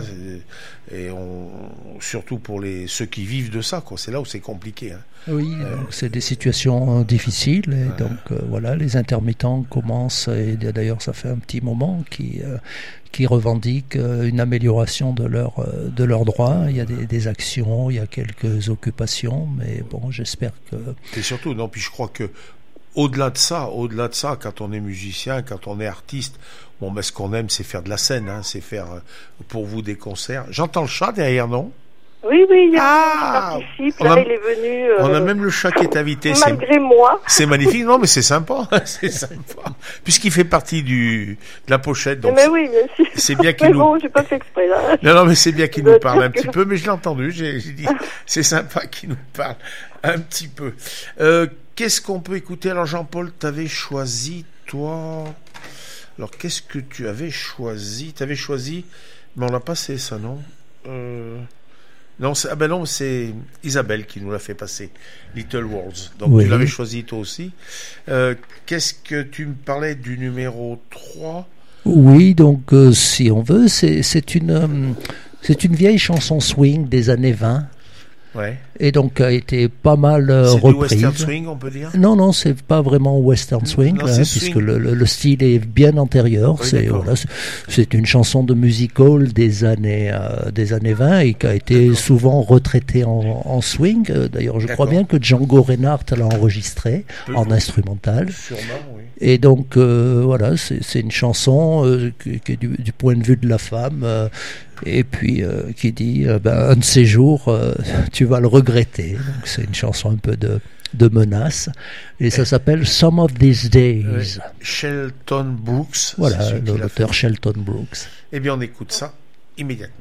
et on, surtout pour les ceux qui vivent de ça, quoi. C'est là où c'est compliqué. Hein. Oui, euh, c'est des situations difficiles. Et ouais. donc euh, voilà, les intermittents commencent. Et d'ailleurs, ça fait un petit moment qui euh, qui revendiquent une amélioration de leurs de leurs droits. Il y a des, des actions, il y a quelques occupations, mais bon, j'espère que. Et surtout, non, puis je crois que au-delà de ça, au-delà de ça, quand on est musicien, quand on est artiste, bon, ben ce qu'on aime, c'est faire de la scène, hein, c'est faire pour vous des concerts. J'entends le chat derrière, non? Oui, oui, il y a ah, un qui participe, là, a, il est venu... Euh, on a même le chat qui est invité. Malgré c'est, moi. C'est magnifique, non, mais c'est sympa, c'est sympa. Puisqu'il fait partie du, de la pochette, donc... Mais oui, bien sûr. C'est bien qu'il mais nous... bon, j'ai pas fait exprès, là. Non, non, mais c'est bien qu'il nous parle un que... petit peu, mais je l'ai entendu, j'ai, j'ai dit, c'est sympa qu'il nous parle un petit peu. Euh, qu'est-ce qu'on peut écouter? Alors, Jean-Paul, t'avais choisi, toi... Alors, qu'est-ce que tu avais choisi? T'avais choisi... Mais on l'a passé, ça, non euh... Non, c'est, ah ben non, c'est Isabelle qui nous l'a fait passer, Little Worlds. Donc oui. Tu l'avais choisi toi aussi. Euh, qu'est-ce que tu me parlais du numéro trois? Oui, donc euh, si on veut, c'est, c'est, une, euh, c'est une vieille chanson swing des années vingt. Ouais. Et donc a été pas mal euh, c'est reprise. C'est du western swing, on peut dire? Non, non, c'est pas vraiment western swing, non, là, c'est puisque swing. Le, le, le style est bien antérieur. Oui, c'est, voilà, c'est, c'est une chanson de music hall des années euh, des années vingt et qui a été d'accord. souvent retraitée en, en swing. D'ailleurs, je d'accord. crois bien que Django Reinhardt l'a enregistré Peu en instrumental. Sûrement, oui. Et donc euh, voilà, c'est, c'est une chanson euh, qui, qui est du, du point de vue de la femme. Euh, et puis euh, qui dit euh, ben, un de ces jours euh, tu vas le regretter. Donc c'est une chanson un peu de, de menace et ça s'appelle Some of These Days. euh, Shelton Brooks, voilà, l'auteur Shelton Brooks. Eh bien on écoute ça immédiatement.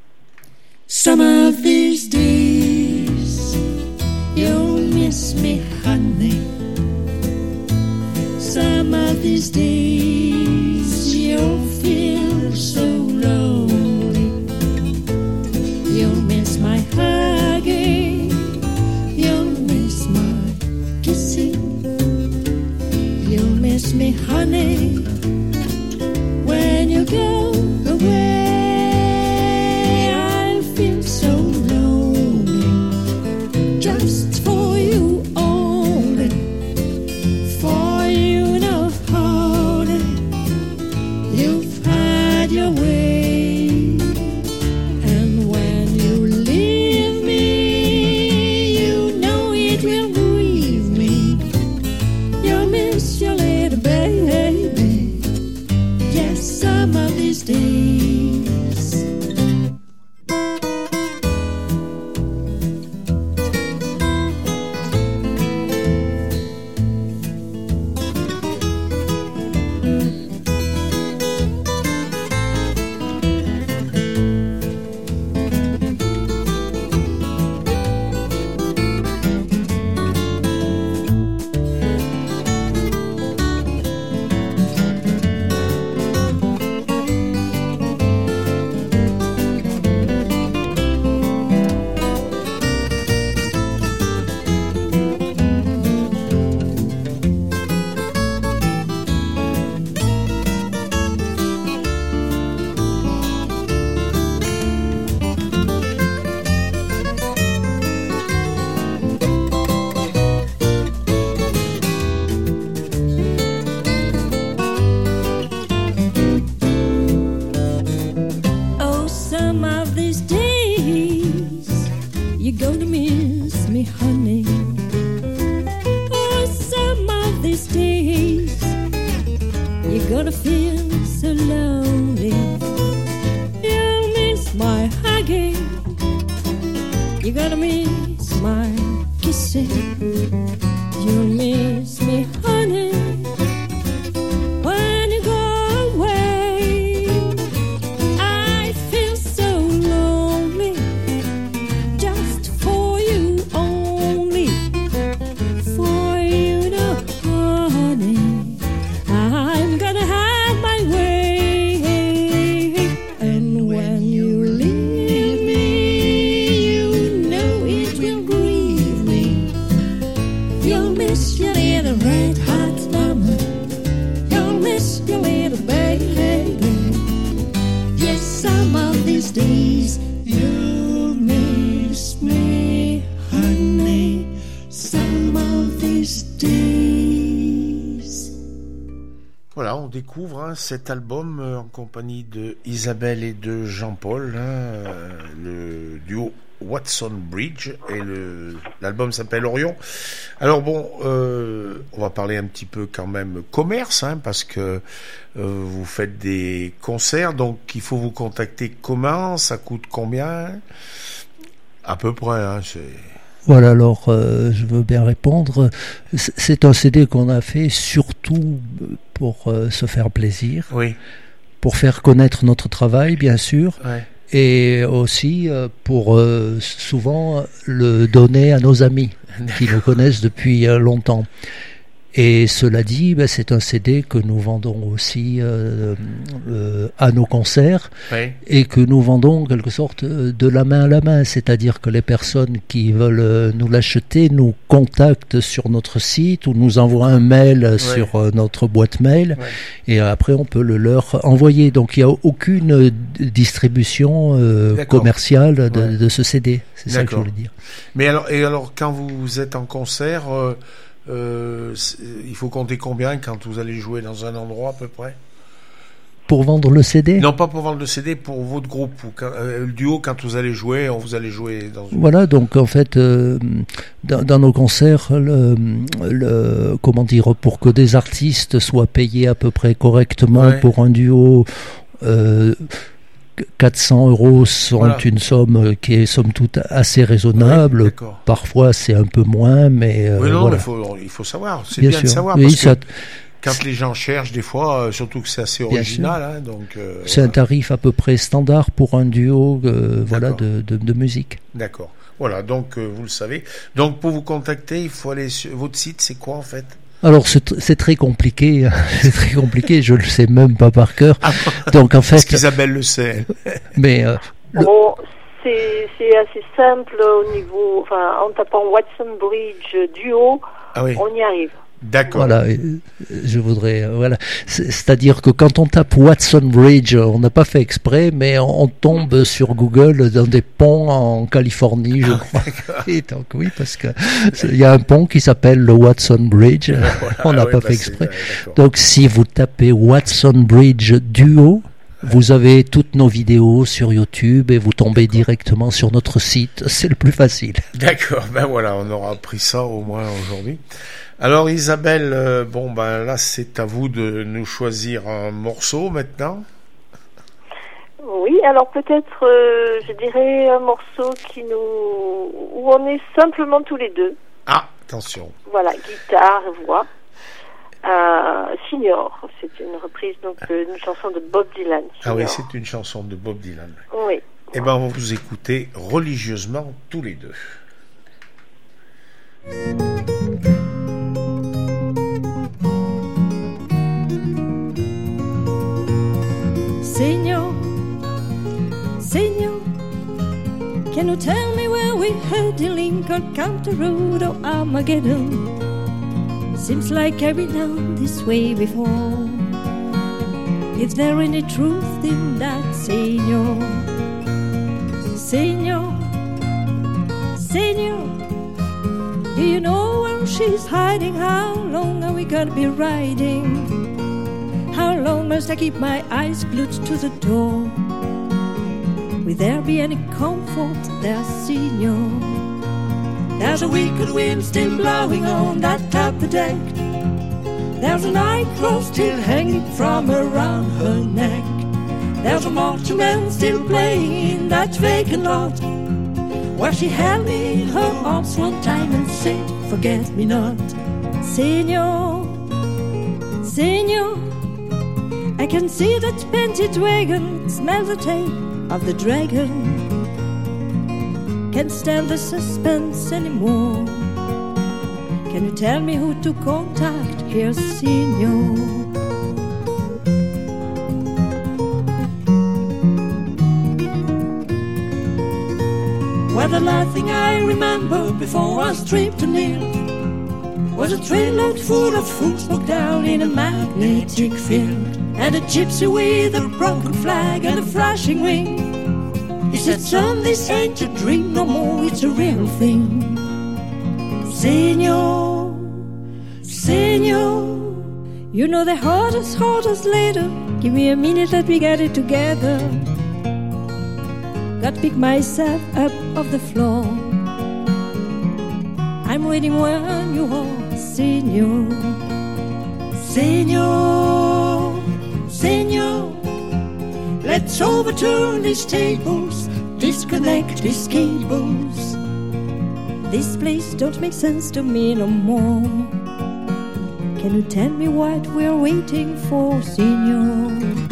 Some of these days you'll miss me, honey. Some of these days you'll feel so low. You'll miss my hugging, you'll miss my kissing, you'll miss me, honey, when you go away. I'll feel so lonely, just for you only, for you know honey, you've had your way. Stay. gonna feel so lonely. You'll miss my hugging. You're gonna miss my kissing. You'll miss me, honey, when you go away. I feel so lonely, just for you only. For you, no, honey, I'm gonna have my way. And when you leave me, you know it will grieve me. You'll miss your little red hot mama. You'll miss your little baby. Yes, some of these days you'll miss me, honey. Some of these days. Voilà, on découvre hein, cet album euh, en compagnie de Isabelle et de Jean-Paul, hein, euh, le duo Watson Bridge, et le, l'album s'appelle Orion. Alors bon, euh, on va parler un petit peu quand même commerce, hein, parce que euh, vous faites des concerts, donc il faut vous contacter comment, ça coûte combien, à peu près, hein, c'est... Voilà, alors euh, je veux bien répondre. C'est un C D qu'on a fait surtout pour euh, se faire plaisir, Oui, pour faire connaître notre travail, bien sûr, ouais. et aussi euh, pour euh, souvent le donner à nos amis qui nous connaissent depuis euh, longtemps. Et cela dit, ben, c'est un C D que nous vendons aussi euh, euh, à nos concerts, Ouais. et que nous vendons en quelque sorte euh, de la main à la main, c'est-à-dire que les personnes qui veulent euh, nous l'acheter nous contactent sur notre site ou nous envoient un mail euh, sur euh, notre boîte mail, Ouais. et après on peut le leur envoyer. Donc il n'y a aucune euh, distribution euh, D'accord. commerciale de, Ouais. de ce C D, c'est ça que je D'accord. voulais dire. Mais alors, et alors, quand vous êtes en concert, euh, euh, c'est- il faut compter combien quand vous allez jouer dans un endroit à peu près? Pour vendre le C D, Non, pas pour vendre le C D, pour votre groupe, ou quand- euh, le duo, quand vous allez jouer, on vous allez jouer dans une... voilà, donc en fait, euh, dans, dans nos concerts, le, le, comment dire, pour que des artistes soient payés à peu près correctement Ouais. pour un duo, euh, quatre cents euros sont Voilà. une somme qui est somme toute assez raisonnable. Ouais, d'accord. Parfois c'est un peu moins, mais euh, Oui, non, voilà. il faut, il faut savoir. C'est Bien bien, de sûr. savoir, Oui, parce ça- que quand les gens cherchent, des fois, euh, surtout que c'est assez Bien original, hein, donc... euh, c'est un voilà. tarif à peu près standard pour un duo, euh, voilà, D'accord. de, de, de musique. D'accord. Voilà, donc euh, vous le savez. Donc pour vous contacter, il faut aller sur... Votre site, c'est quoi en fait? Alors c'est tr- c'est très compliqué, c'est très compliqué, je le sais même pas par cœur. Donc en Parce fait, qu'Isabelle le sait. mais euh, Le- Bon, c'est c'est assez simple au niveau... Enfin, en tapant Watson Bridge duo, Ah oui, on y arrive. d'accord. voilà, euh, je voudrais, euh, voilà, C'est- c'est-à-dire que quand on tape Watson Bridge, on n'a pas fait exprès, mais on, on tombe sur Google dans des ponts en Californie, je crois. Et donc oui, parce que c'est- il y a un pont qui s'appelle le Watson Bridge. Voilà, On n'a ouais, pas bah, fait c'est- exprès. ouais, d'accord. Donc si vous tapez Watson Bridge duo, vous avez toutes nos vidéos sur YouTube et vous tombez directement sur notre site. C'est le plus facile. D'accord, ben voilà, on aura appris ça au moins aujourd'hui. Alors Isabelle, euh, bon ben là c'est à vous de nous choisir un morceau maintenant. Oui, alors peut-être, euh, je dirais un morceau qui nous... où on est simplement tous les deux. Ah, attention. Voilà, guitare, voix. Euh, Signor, c'est une reprise donc euh, d'une chanson de Bob Dylan. Ah oui, Signor. c'est une chanson de Bob Dylan. Oui. Eh ben on va vous écouter religieusement tous les deux. Signor, Signor, can you tell me where we heard the Lincoln County Road or Armageddon? Seems like I've been down this way before. Is there any truth in that, Signor? Signor, Signor, do you know where she's hiding? How long are we gonna be riding? How long must I keep my eyes glued to the door? Will there be any comfort there, Signor? There's a wicked wind still blowing on that upper deck. There's a nightcross still hanging from around her neck. There's a marchman still playing in that vacant lot where she held me in her arms one time and said, forget me not. Senor, Senor, I can see that painted wagon, smell the tail of the dragon. Can't stand the suspense anymore. Can you tell me who to contact here, Senor? Well, the last thing I remember before I stripped to nil was a trainload full of food smoke down in a magnetic field, and a gypsy with a broken flag and a flashing wing. He said, son, this ain't a dream no more, it's a real thing. Senor, Senor, you know the hardest, hardest later. Give me a minute, let me get it together. Got to pick myself up off the floor. I'm waiting when you are, Senor. Senor, Senor, let's overturn these tables, disconnect these cables. This place don't make sense to me no more. Can you tell me what we're waiting for, Senor?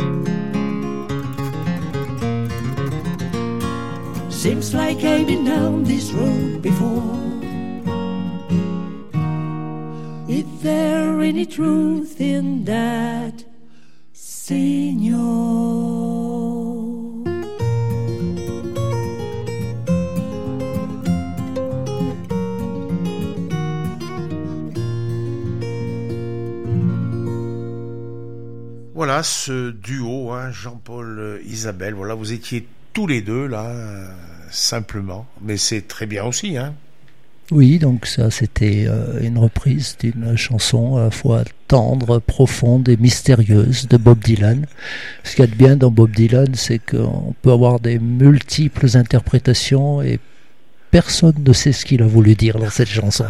Seems like I've been down this road before. Is there any truth in that, Senor? Voilà ce duo, hein, Jean-Paul, Isabelle. Voilà, vous étiez tous les deux là, euh, simplement, mais c'est très bien aussi, hein. Oui, donc ça c'était euh, une reprise d'une chanson à la fois tendre, profonde et mystérieuse de Bob Dylan. Ce qu'il y a de bien dans Bob Dylan, c'est qu'on peut avoir des multiples interprétations et personne ne sait ce qu'il a voulu dire dans cette chanson.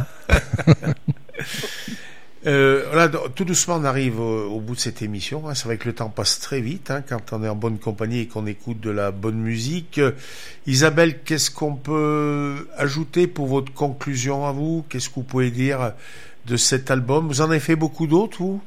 Euh, là, tout doucement, on arrive au, au bout de cette émission. Hein. C'est vrai que le temps passe très vite hein, quand on est en bonne compagnie et qu'on écoute de la bonne musique. Euh, Isabelle, qu'est-ce qu'on peut ajouter pour votre conclusion à vous? Qu'est-ce que vous pouvez dire de cet album? Vous en avez fait beaucoup d'autres, vous?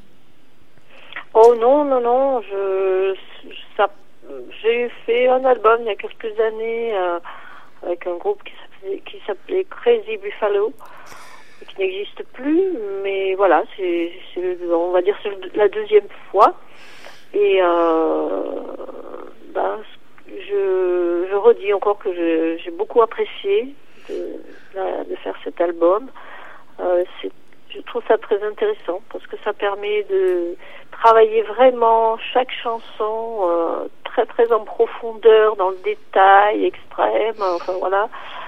Oh non, non, non. Je, ça, j'ai fait un album il y a quelques années euh, avec un groupe qui s'appelait, qui s'appelait Crazy Buffalo, qui n'existe plus, mais voilà, c'est, c'est on va dire c'est la deuxième fois, et euh, ben, je, je redis encore que je, j'ai beaucoup apprécié de, de faire cet album. Euh, c'est, je trouve ça très intéressant parce que ça permet de travailler vraiment chaque chanson euh, très très en profondeur, dans le détail extrême, enfin voilà.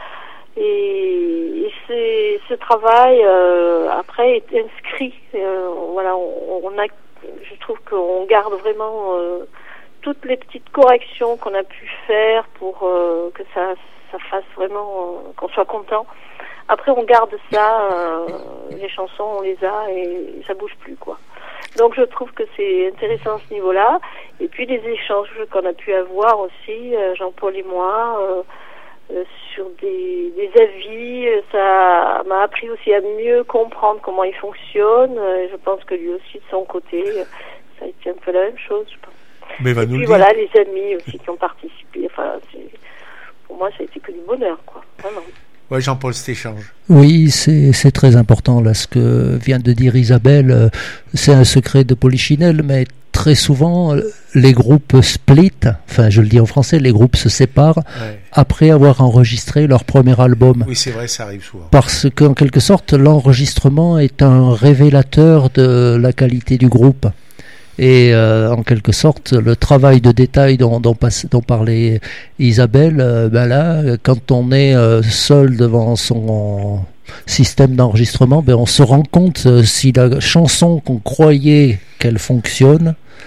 Et, et c'est, ce travail euh, après est inscrit. Euh, voilà, on, on a, je trouve qu'on garde vraiment euh, toutes les petites corrections qu'on a pu faire pour euh, que ça, ça fasse vraiment euh, qu'on soit content. Après, on garde ça, euh, les chansons, on les a et ça bouge plus, quoi. Donc, je trouve que c'est intéressant à ce niveau-là. Et puis, les échanges qu'on a pu avoir aussi, euh, Jean-Paul et moi. Euh, Euh, sur des, des avis, ça m'a appris aussi à mieux comprendre comment il fonctionne. Euh, je pense que lui aussi de son côté, ça a été un peu la même chose, je pense. Mais va et nous puis le voilà, dire. les amis aussi qui ont participé. Enfin, c'est, pour moi, ça a été que du bonheur, quoi. Vraiment. Ouais, Jean-Paul, cet échange. Oui, c'est, c'est très important là ce que vient de dire Isabelle. C'est un secret de Polichinelle, mais très souvent les groupes split, enfin je le dis en français, les groupes se séparent ouais. après avoir enregistré leur premier album. Oui, c'est vrai, ça arrive souvent. Parce qu'en quelque sorte, l'enregistrement est un révélateur de la qualité du groupe. Et euh, en quelque sorte, le travail de détail dont, dont, dont parlait Isabelle, euh, ben là, quand on est euh, seul devant son système d'enregistrement, ben on se rend compte euh, si la chanson qu'on croyait qu'elle fonctionne,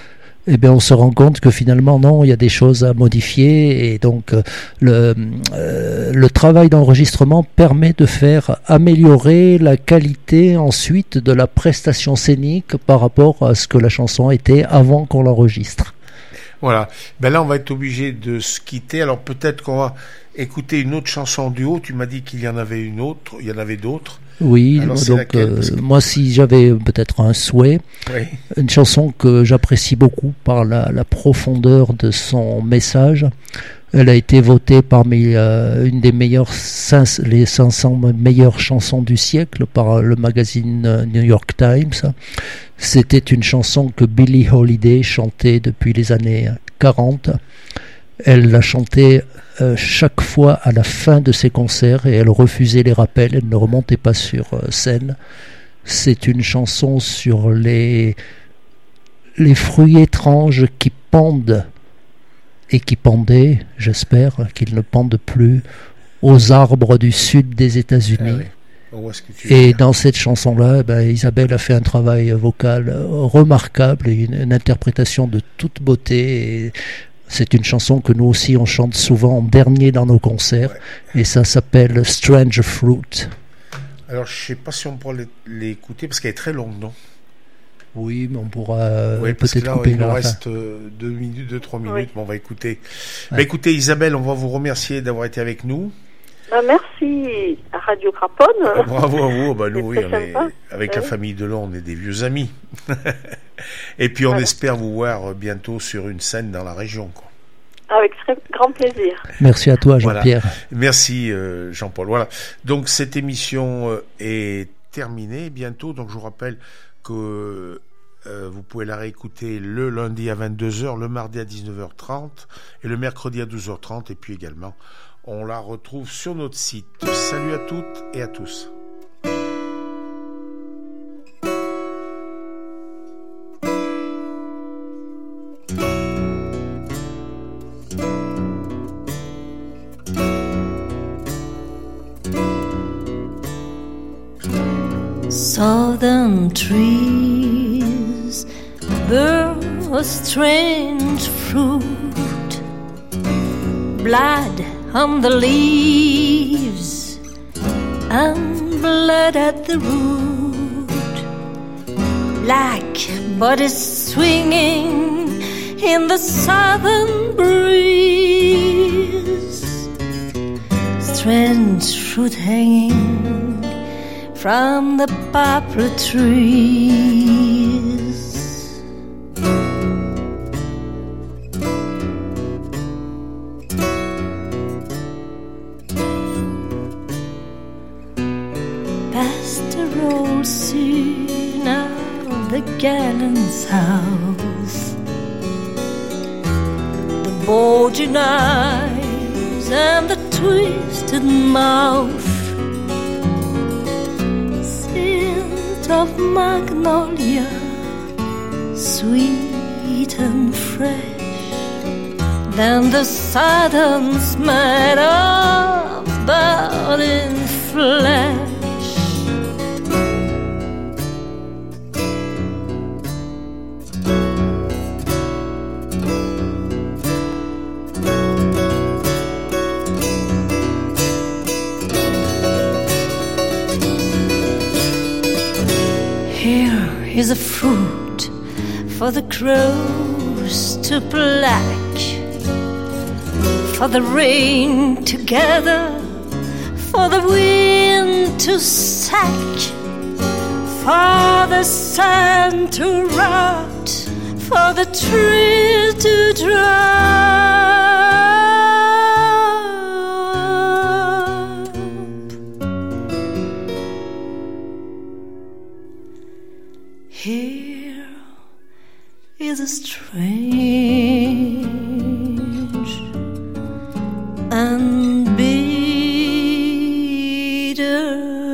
eh bien, on se rend compte que finalement, non, il y a des choses à modifier. Et donc, euh, le, euh, le travail d'enregistrement permet de faire améliorer la qualité ensuite de la prestation scénique par rapport à ce que la chanson était avant qu'on l'enregistre. Voilà. Ben là, on va être obligé de se quitter. Alors, peut-être qu'on va écouter une autre chanson en duo. Tu m'as dit qu'il y en avait une autre. Il y en avait d'autres. Oui, alors, donc euh, que... moi, si j'avais peut-être un souhait, oui. Une chanson que j'apprécie beaucoup par la, la profondeur de son message. Elle a été votée parmi euh, une des meilleures cinq, les cinq cents meilleures chansons du siècle par le magazine New York Times. C'était une chanson que Billie Holiday chantait depuis les années quarante. Elle la chantait euh, chaque fois à la fin de ses concerts et elle refusait les rappels, elle ne remontait pas sur euh, scène. C'est une chanson sur les, les fruits étranges qui pendent et qui pendaient, j'espère qu'ils ne pendent plus, aux arbres du sud des États-Unis. Ah oui. Et dans cette chanson-là, ben, Isabelle a fait un travail vocal remarquable et une, une interprétation de toute beauté. Et c'est une chanson que nous aussi on chante souvent en dernier dans nos concerts, ouais. Et ça s'appelle Strange Fruit. Alors je ne sais pas si on pourra l'écouter parce qu'elle est très longue, non? Oui, mais on pourra oui, peut-être là, couper il la nous fin. reste deux minutes, deux trois minutes, oui. Mais on va écouter. Ouais. Bah, écoutez Isabelle, on va vous remercier d'avoir été avec nous. Bah, merci à Radio Craponne. Euh, bravo à vous. Bah, nous, oui, on est, avec oui. La famille Delon, on est des vieux amis. Et puis on voilà. espère vous voir bientôt sur une scène dans la région, quoi. Avec très grand plaisir. Merci à toi, Jean-Pierre. Voilà. Merci, euh, Jean-Paul. Voilà. Donc cette émission euh, est terminée bientôt. Donc je vous rappelle que euh, vous pouvez la réécouter le lundi à vingt-deux heures, le mardi à dix-neuf heures trente et le mercredi à douze heures trente. Et puis également, on la retrouve sur notre site. Salut à toutes et à tous. Southern trees bear a strange fruit, blood on the leaves and blood at the root, black bodies swinging in the southern breeze, strange fruit hanging from the poplar trees. Past the old scene of the gallant's house, the bulging eyes and the twisted mouth, of magnolia, sweet and fresh, than the southern smell of burning flesh. Is a fruit for the crows to pluck, for the rain to gather, for the wind to sack, for the sun to rot, for the tree to drop. Here is a strange and bitter